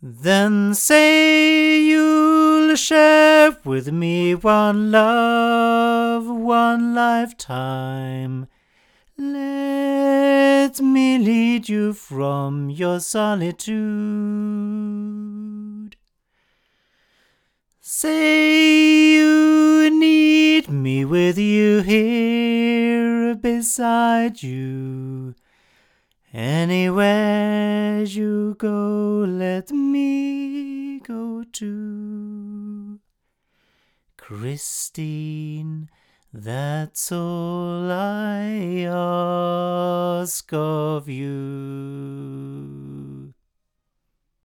Then say you'll share with me one love, one lifetime. Let me lead you from your solitude. Say you need me with you here beside you. Anywhere you go, let me go too. Christine, that's all I ask of you.